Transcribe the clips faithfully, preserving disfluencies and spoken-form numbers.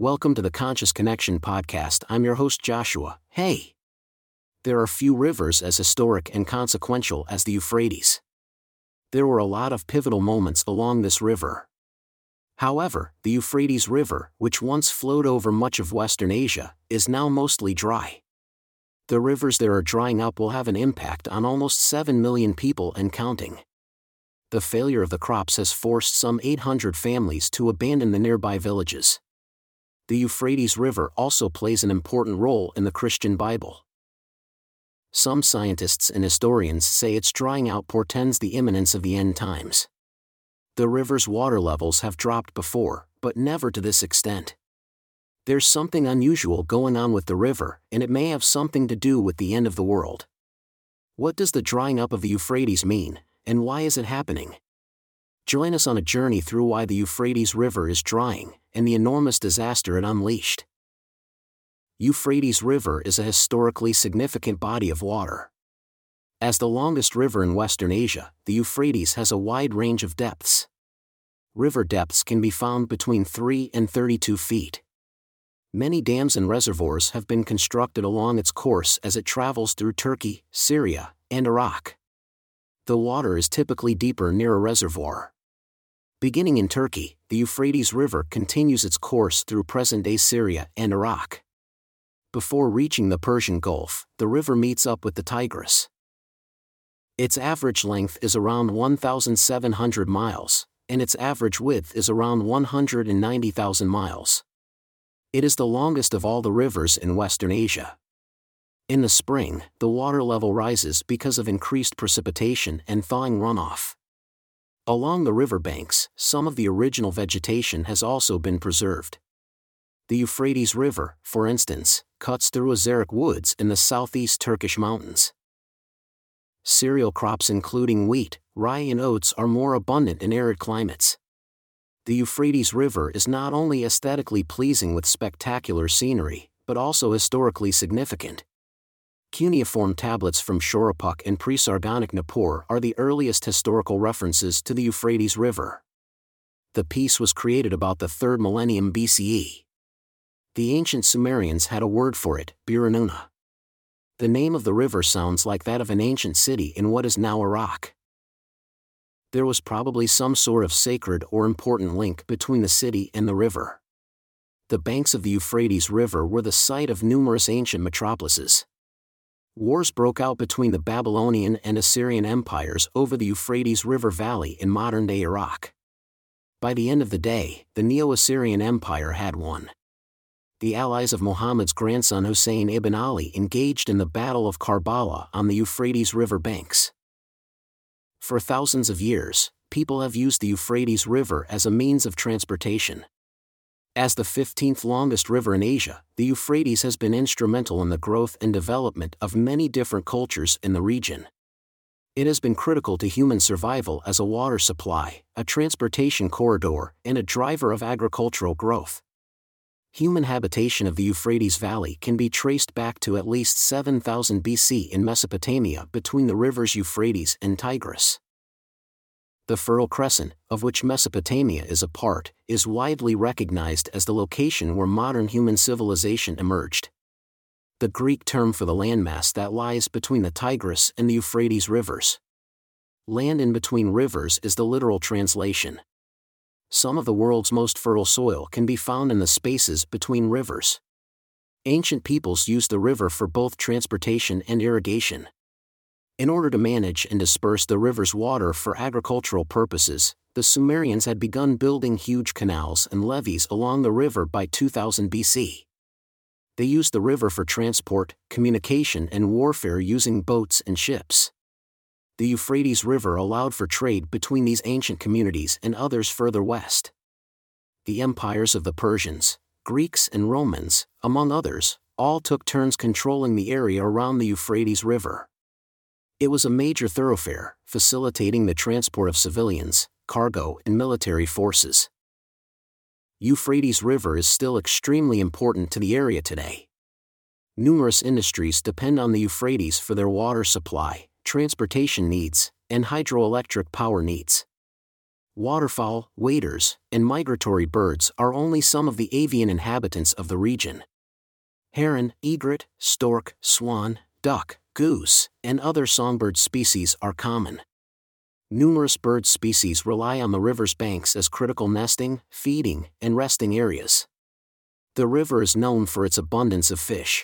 Welcome to the Conscious Connection podcast. I'm your host Joshua. Hey! There are few rivers as historic and consequential as the Euphrates. There were a lot of pivotal moments along this river. However, the Euphrates River, which once flowed over much of Western Asia, is now mostly dry. The rivers there are drying up will have an impact on almost seven million people and counting. The failure of the crops has forced some eight hundred families to abandon the nearby villages. The Euphrates River also plays an important role in the Christian Bible. Some scientists and historians say its drying out portends the imminence of the end times. The river's water levels have dropped before, but never to this extent. There's something unusual going on with the river, and it may have something to do with the end of the world. What does the drying up of the Euphrates mean, and why is it happening? Join us on a journey through why the Euphrates River is drying, and the enormous disaster it unleashed. Euphrates River is a historically significant body of water. As the longest river in Western Asia, the Euphrates has a wide range of depths. River depths can be found between three and thirty-two feet. Many dams and reservoirs have been constructed along its course as it travels through Turkey, Syria, and Iraq. The water is typically deeper near a reservoir. Beginning in Turkey, the Euphrates River continues its course through present-day Syria and Iraq. Before reaching the Persian Gulf, the river meets up with the Tigris. Its average length is around one thousand seven hundred miles, and its average width is around one hundred ninety thousand miles. It is the longest of all the rivers in Western Asia. In the spring, the water level rises because of increased precipitation and thawing runoff. Along the river banks, some of the original vegetation has also been preserved. The Euphrates River, for instance, cuts through Azeric woods in the southeast Turkish mountains. Cereal crops including wheat, rye and oats are more abundant in arid climates. The Euphrates River is not only aesthetically pleasing with spectacular scenery, but also historically significant. Cuneiform tablets from Shorapuk and pre-Sargonic Nippur are the earliest historical references to the Euphrates River. The piece was created about the third millennium B C E. The ancient Sumerians had a word for it, Biranuna. The name of the river sounds like that of an ancient city in what is now Iraq. There was probably some sort of sacred or important link between the city and the river. The banks of the Euphrates River were the site of numerous ancient metropolises. Wars broke out between the Babylonian and Assyrian empires over the Euphrates River Valley in modern-day Iraq. By the end of the day, the Neo-Assyrian Empire had won. The allies of Muhammad's grandson Hussein ibn Ali engaged in the Battle of Karbala on the Euphrates River banks. For thousands of years, people have used the Euphrates River as a means of transportation. As the fifteenth longest river in Asia, the Euphrates has been instrumental in the growth and development of many different cultures in the region. It has been critical to human survival as a water supply, a transportation corridor, and a driver of agricultural growth. Human habitation of the Euphrates Valley can be traced back to at least seven thousand B C in Mesopotamia between the rivers Euphrates and Tigris. The Fertile Crescent, of which Mesopotamia is a part, is widely recognized as the location where modern human civilization emerged. The Greek term for the landmass that lies between the Tigris and the Euphrates rivers. Land in between rivers is the literal translation. Some of the world's most fertile soil can be found in the spaces between rivers. Ancient peoples used the river for both transportation and irrigation. In order to manage and disperse the river's water for agricultural purposes, the Sumerians had begun building huge canals and levees along the river by two thousand B C. They used the river for transport, communication and warfare using boats and ships. The Euphrates River allowed for trade between these ancient communities and others further west. The empires of the Persians, Greeks and Romans, among others, all took turns controlling the area around the Euphrates River. It was a major thoroughfare, facilitating the transport of civilians, cargo, and military forces. Euphrates River is still extremely important to the area today. Numerous industries depend on the Euphrates for their water supply, transportation needs, and hydroelectric power needs. waterfowl, waders, and migratory birds are only some of the avian inhabitants of the region. Heron, egret, stork, swan, duck, goose, and other songbird species are common. Numerous bird species rely on the river's banks as critical nesting, feeding, and resting areas. The river is known for its abundance of fish.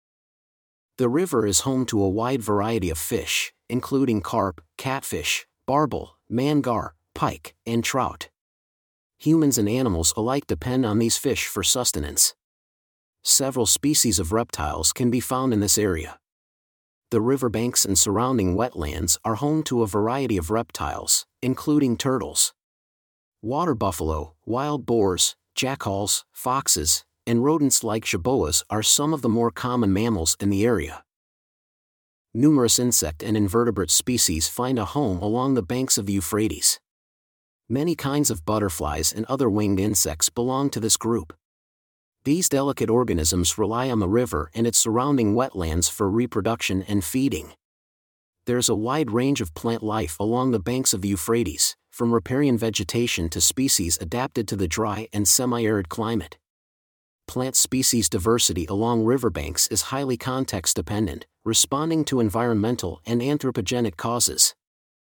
The river is home to a wide variety of fish, including carp, catfish, barbel, mangar, pike, and trout. Humans and animals alike depend on these fish for sustenance. Several species of reptiles can be found in this area. The riverbanks and surrounding wetlands are home to a variety of reptiles, including turtles. Water buffalo, wild boars, jackals, foxes, and rodents like jerboas are some of the more common mammals in the area. Numerous insect and invertebrate species find a home along the banks of the Euphrates. Many kinds of butterflies and other winged insects belong to this group. These delicate organisms rely on the river and its surrounding wetlands for reproduction and feeding. There's a wide range of plant life along the banks of the Euphrates, from riparian vegetation to species adapted to the dry and semi-arid climate. Plant species diversity along riverbanks is highly context-dependent, responding to environmental and anthropogenic causes.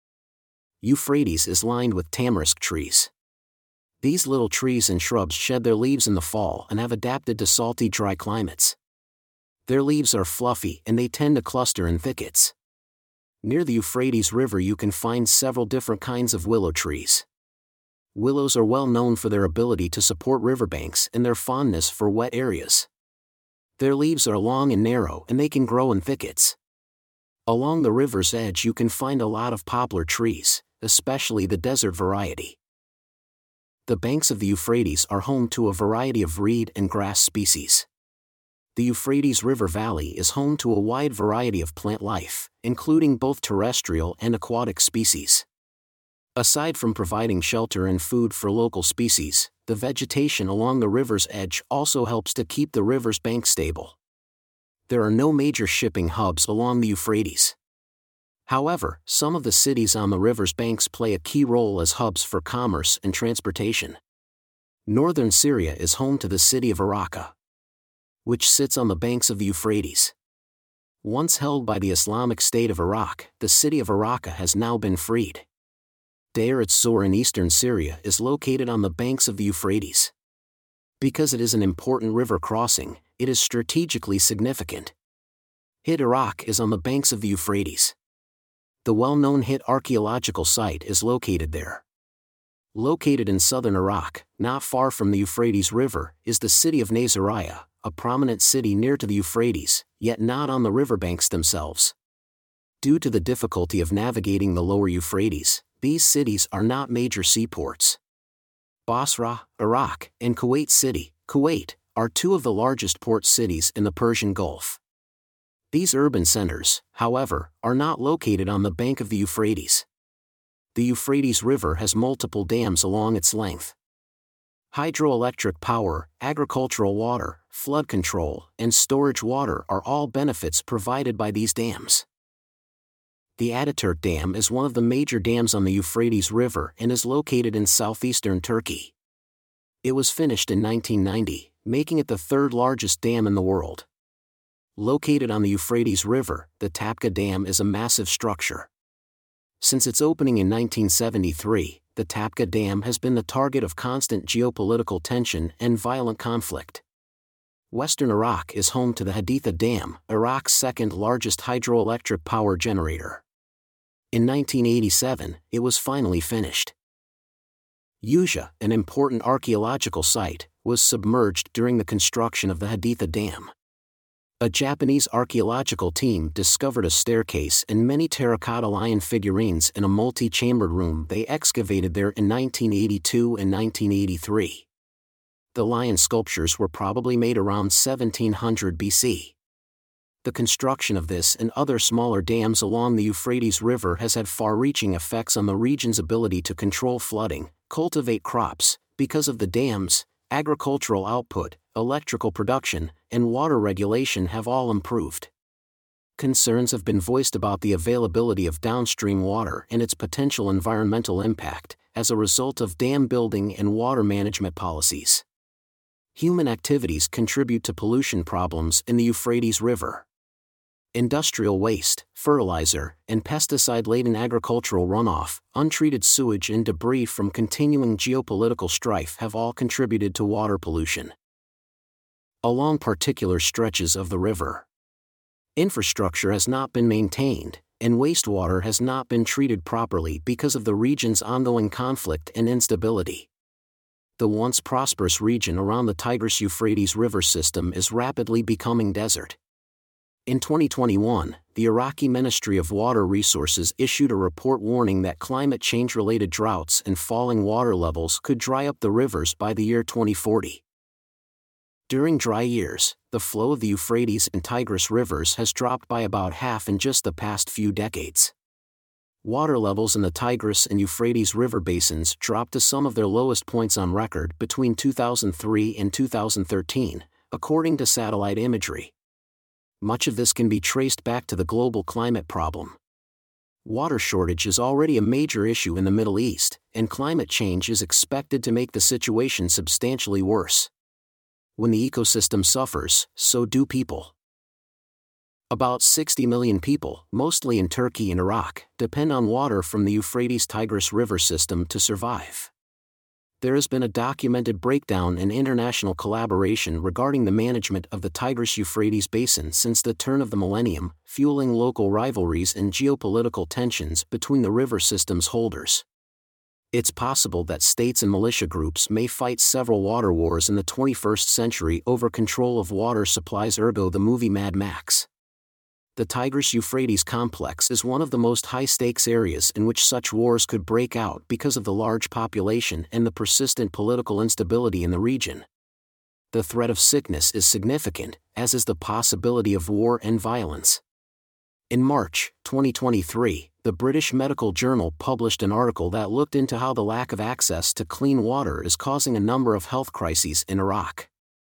Euphrates is lined with tamarisk trees. These little trees and shrubs shed their leaves in the fall and have adapted to salty, dry climates. Their leaves are fluffy and they tend to cluster in thickets. Near the Euphrates River you can find several different kinds of willow trees. Willows are well known for their ability to support riverbanks and their fondness for wet areas. Their leaves are long and narrow and they can grow in thickets. Along the river's edge you can find a lot of poplar trees, especially the desert variety. The banks of the Euphrates are home to a variety of reed and grass species. The Euphrates River Valley is home to a wide variety of plant life, including both terrestrial and aquatic species. Aside from providing shelter and food for local species, the vegetation along the river's edge also helps to keep the river's bank stable. There are no major shipping hubs along the Euphrates. However, some of the cities on the river's banks play a key role as hubs for commerce and transportation. Northern Syria is home to the city of Araka, which sits on the banks of the Euphrates. Once held by the Islamic State of Iraq, the city of Araka has now been freed. Deir ez-Zor in eastern Syria is located on the banks of the Euphrates. Because it is an important river crossing, it is strategically significant. Hit Iraq is on the banks of the Euphrates. The well-known Hit archaeological site is located there. Located in southern Iraq, not far from the Euphrates River, is the city of Nasiriyah, a prominent city near to the Euphrates, yet not on the riverbanks themselves. Due to the difficulty of navigating the lower Euphrates, these cities are not major seaports. Basra, Iraq, and Kuwait City, Kuwait, are two of the largest port cities in the Persian Gulf. These urban centers, however, are not located on the bank of the Euphrates. The Euphrates River has multiple dams along its length. Hydroelectric power, agricultural water, flood control, and storage water are all benefits provided by these dams. The Ataturk Dam is one of the major dams on the Euphrates River and is located in southeastern Turkey. It was finished in nineteen ninety, making it the third largest dam in the world. Located on the Euphrates River, the Tapka Dam is a massive structure. Since its opening in nineteen seventy-three, the Tapka Dam has been the target of constant geopolitical tension and violent conflict. Western Iraq is home to the Haditha Dam, Iraq's second largest hydroelectric power generator. In nineteen eighty-seven, it was finally finished. Yuzha, an important archaeological site, was submerged during the construction of the Haditha Dam. A Japanese archaeological team discovered a staircase and many terracotta lion figurines in a multi-chambered room they excavated there in nineteen eighty-two and nineteen eighty-three. The lion sculptures were probably made around seventeen hundred B C. The construction of this and other smaller dams along the Euphrates River has had far-reaching effects on the region's ability to control flooding, cultivate crops. Because of the dams, agricultural output, electrical production, and water regulation have all improved. Concerns have been voiced about the availability of downstream water and its potential environmental impact, as a result of dam building and water management policies. Human activities contribute to pollution problems in the Euphrates River. Industrial waste, fertilizer, and pesticide-laden agricultural runoff, untreated sewage and debris from continuing geopolitical strife have all contributed to water pollution. Along particular stretches of the river, infrastructure has not been maintained, and wastewater has not been treated properly because of the region's ongoing conflict and instability. The once prosperous region around the Tigris-Euphrates River system is rapidly becoming desert. In twenty twenty-one, the Iraqi Ministry of Water Resources issued a report warning that climate change-related droughts and falling water levels could dry up the rivers by the year twenty forty. During dry years, the flow of the Euphrates and Tigris rivers has dropped by about half in just the past few decades. Water levels in the Tigris and Euphrates river basins dropped to some of their lowest points on record between two thousand three and two thousand thirteen, according to satellite imagery. Much of this can be traced back to the global climate problem. Water shortage is already a major issue in the Middle East, and climate change is expected to make the situation substantially worse. When the ecosystem suffers, so do people. About sixty million people, mostly in Turkey and Iraq, depend on water from the Euphrates-Tigris river system to survive. There has been a documented breakdown in international collaboration regarding the management of the Tigris-Euphrates basin since the turn of the millennium, fueling local rivalries and geopolitical tensions between the river system's holders. It's possible that states and militia groups may fight several water wars in the twenty-first century over control of water supplies, ergo the movie Mad Max. The Tigris-Euphrates complex is one of the most high-stakes areas in which such wars could break out because of the large population and the persistent political instability in the region. The threat of sickness is significant, as is the possibility of war and violence. In March twenty twenty-three, the British Medical Journal published an article that looked into how the lack of access to clean water is causing a number of health crises in Iraq.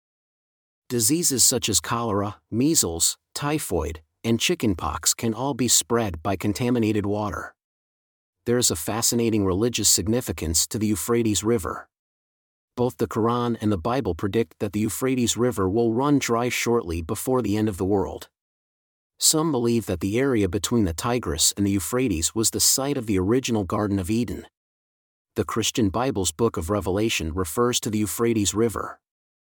Diseases such as cholera, measles, typhoid, and chickenpox can all be spread by contaminated water. There is a fascinating religious significance to the Euphrates River. Both the Quran and the Bible predict that the Euphrates River will run dry shortly before the end of the world. Some believe that the area between the Tigris and the Euphrates was the site of the original Garden of Eden. The Christian Bible's Book of Revelation refers to the Euphrates River.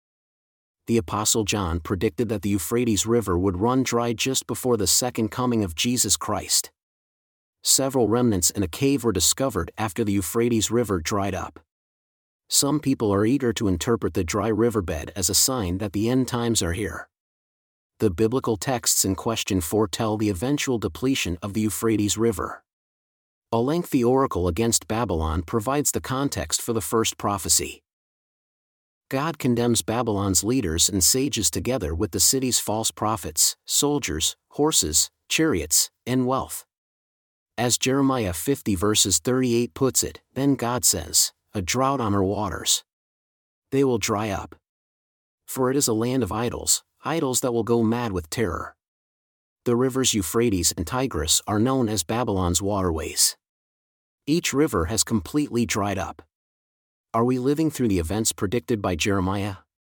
The Apostle John predicted that the Euphrates River would run dry just before the second coming of Jesus Christ. Several remnants in a cave were discovered after the Euphrates River dried up. Some people are eager to interpret the dry riverbed as a sign that the end times are here. The biblical texts in question foretell the eventual depletion of the Euphrates River. A lengthy oracle against Babylon provides the context for the first prophecy. God condemns Babylon's leaders and sages together with the city's false prophets, soldiers, horses, chariots, and wealth. As Jeremiah fifty verses thirty-eight puts it, then God says, "A drought on her waters. They will dry up. For it is a land of idols, idols that will go mad with terror." The rivers Euphrates and Tigris are known as Babylon's waterways. Each river has completely dried up. Are we living through the events predicted by Jeremiah?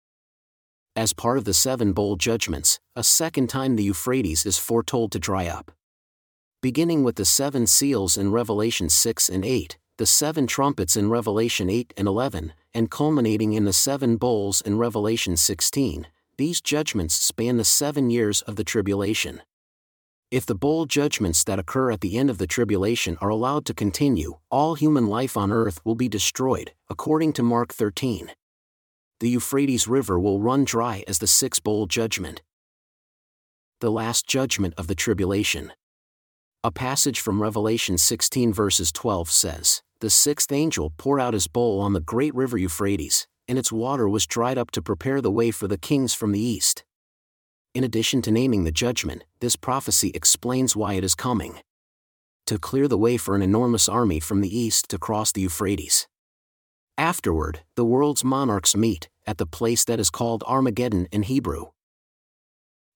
As part of the seven bowl judgments, a second time the Euphrates is foretold to dry up. Beginning with the seven seals in Revelation six and eight, the seven trumpets in Revelation eight and eleven, and culminating in the seven bowls in Revelation sixteen, these judgments span the seven years of the tribulation. If the bowl judgments that occur at the end of the tribulation are allowed to continue, all human life on earth will be destroyed, according to Mark thirteen. The Euphrates River will run dry as the sixth bowl judgment. The last judgment of the tribulation. A passage from Revelation sixteen verses twelve says, "The sixth angel poured out his bowl on the great river Euphrates, and its water was dried up to prepare the way for the kings from the east." In addition to naming the judgment, this prophecy explains why it is coming. To clear the way for an enormous army from the east to cross the Euphrates. Afterward, the world's monarchs meet, at the place that is called Armageddon in Hebrew.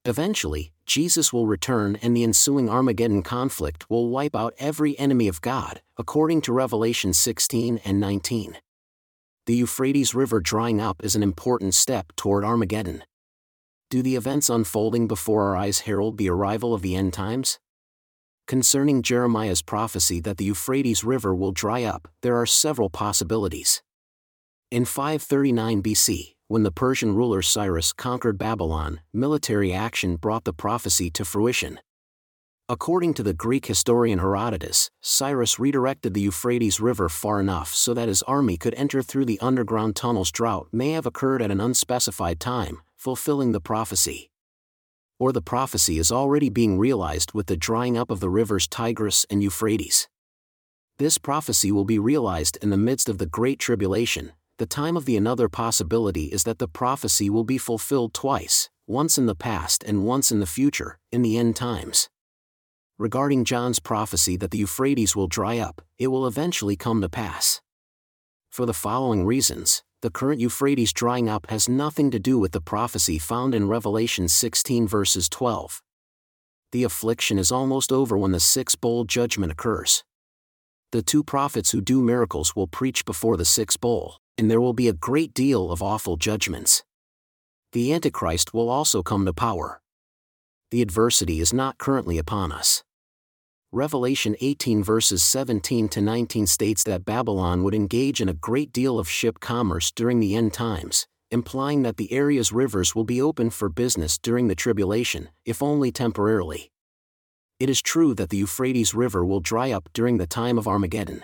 Eventually, Jesus will return and the ensuing Armageddon conflict will wipe out every enemy of God, according to Revelation sixteen and nineteen. The Euphrates River drying up is an important step toward Armageddon. Do the events unfolding before our eyes herald the arrival of the end times? Concerning Jeremiah's prophecy that the Euphrates River will dry up, there are several possibilities. In five thirty-nine B C, when the Persian ruler Cyrus conquered Babylon, military action brought the prophecy to fruition. According to the Greek historian Herodotus, Cyrus redirected the Euphrates River far enough so that his army could enter through the underground tunnels. Drought may have occurred at an unspecified time, fulfilling the prophecy. Or the prophecy is already being realized with the drying up of the rivers Tigris and Euphrates. This prophecy will be realized in the midst of the Great Tribulation. The time of the another possibility is that the prophecy will be fulfilled twice, once in the past and once in the future, in the end times. Regarding John's prophecy that the Euphrates will dry up, it will eventually come to pass. For the following reasons, the current Euphrates drying up has nothing to do with the prophecy found in Revelation sixteen verses twelve. The affliction is almost over when the sixth bowl judgment occurs. The two prophets who do miracles will preach before the sixth bowl, and there will be a great deal of awful judgments. The Antichrist will also come to power. The adversity is not currently upon us. Revelation eighteen verses seventeen to nineteen states that Babylon would engage in a great deal of ship commerce during the end times, implying that the area's rivers will be open for business during the tribulation, if only temporarily. It is true that the Euphrates River will dry up during the time of Armageddon.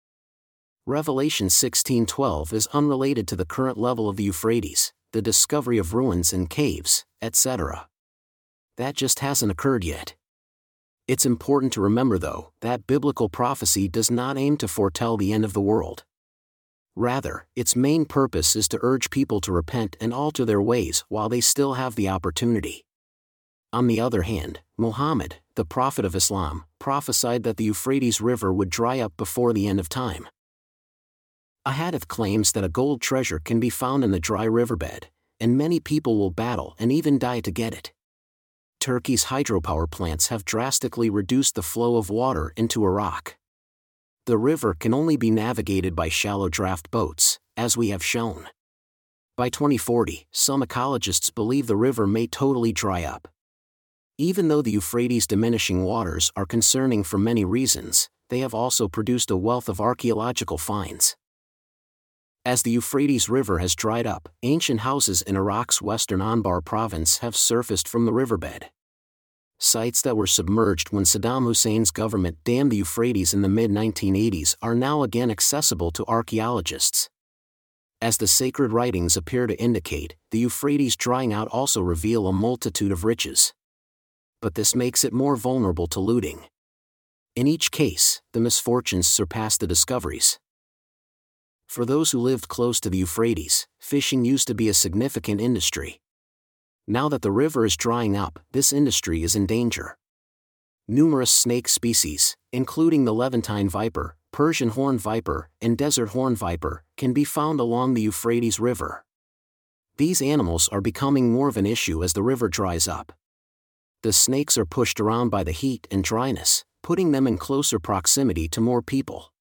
Revelation sixteen twelve is unrelated to the current level of the Euphrates, the discovery of ruins and caves, et cetera. That just hasn't occurred yet. It's important to remember, though, that biblical prophecy does not aim to foretell the end of the world. Rather, its main purpose is to urge people to repent and alter their ways while they still have the opportunity. On the other hand, Muhammad, the prophet of Islam, prophesied that the Euphrates River would dry up before the end of time. A hadith claims that a gold treasure can be found in the dry riverbed, and many people will battle and even die to get it. Turkey's hydropower plants have drastically reduced the flow of water into Iraq. The river can only be navigated by shallow draft boats, as we have shown. By twenty forty, some ecologists believe the river may totally dry up. Even though the Euphrates' diminishing waters are concerning for many reasons, they have also produced a wealth of archaeological finds. As the Euphrates River has dried up, ancient houses in Iraq's western Anbar province have surfaced from the riverbed. Sites that were submerged when Saddam Hussein's government dammed the Euphrates in the mid nineteen eighties are now again accessible to archaeologists. As the sacred writings appear to indicate, the Euphrates drying out also reveal a multitude of riches. But this makes it more vulnerable to looting. In each case, the misfortunes surpass the discoveries. For those who lived close to the Euphrates, fishing used to be a significant industry. Now that the river is drying up, this industry is in danger. Numerous snake species, including the Levantine viper, Persian horned viper, and desert horned viper, can be found along the Euphrates River. These animals are becoming more of an issue as the river dries up. The snakes are pushed around by the heat and dryness, putting them in closer proximity to more people.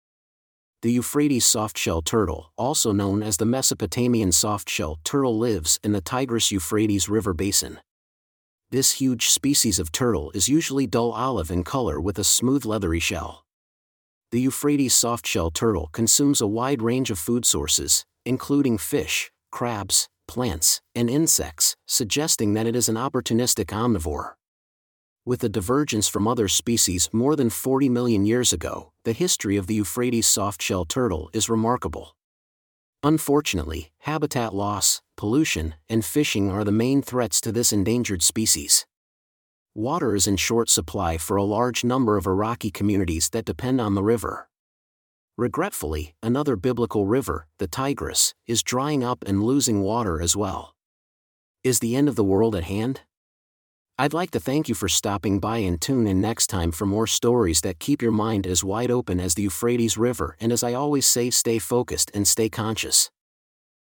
The Euphrates softshell turtle, also known as the Mesopotamian softshell turtle, lives in the Tigris-Euphrates River basin. This huge species of turtle is usually dull olive in color with a smooth leathery shell. The Euphrates softshell turtle consumes a wide range of food sources, including fish, crabs, plants, and insects, suggesting that it is an opportunistic omnivore. With a divergence from other species more than forty million years ago, the history of the Euphrates softshell turtle is remarkable. Unfortunately, habitat loss, pollution, and fishing are the main threats to this endangered species. Water is in short supply for a large number of Iraqi communities that depend on the river. Regretfully, another biblical river, the Tigris, is drying up and losing water as well. Is the end of the world at hand? I'd like to thank you for stopping by and tune in next time for more stories that keep your mind as wide open as the Euphrates River, and as I always say, stay focused and stay conscious.